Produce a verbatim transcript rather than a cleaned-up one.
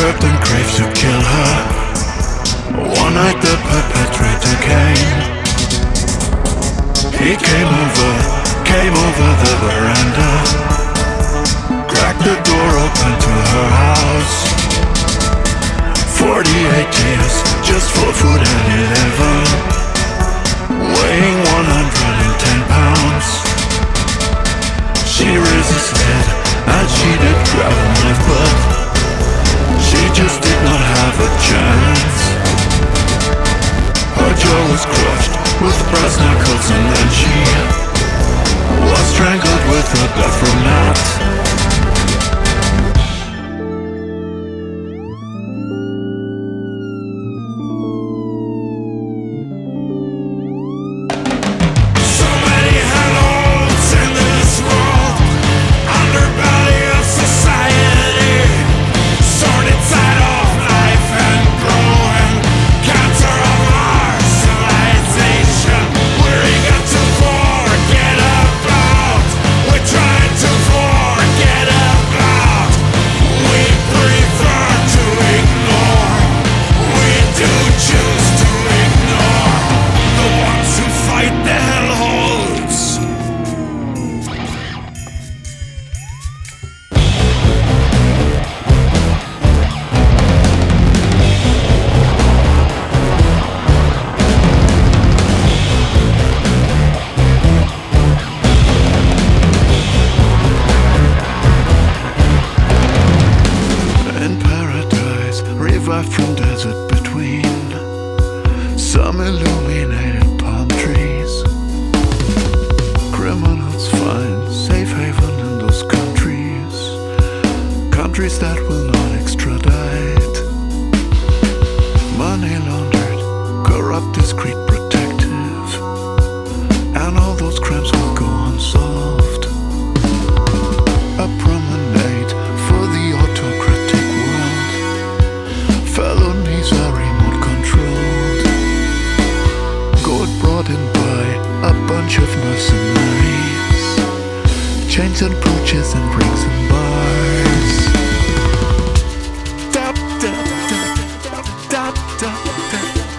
curtain craves to kill her. One night the perpetrator came. He came over, came over the veranda, cracked the door open to her house. Forty-eight years just for food and eleven, weighing one hundred ten pounds. She resisted and she did grab a knife, but she just did not have a chance. Her jaw was crushed with brass knuckles, and then she was strangled with a bathroom mat. From desert between some illuminated palm trees, criminals find safe haven in those countries, countries that will not extradite. Money laundered, corrupt, discreet, protective, and all those crimes will go unsolved. A promenade for the autocratic world. Felonies are remote controlled, gold brought in by a bunch of mercenaries, chains and brooches and rings and bars. Da, da, da, da, da, da, da.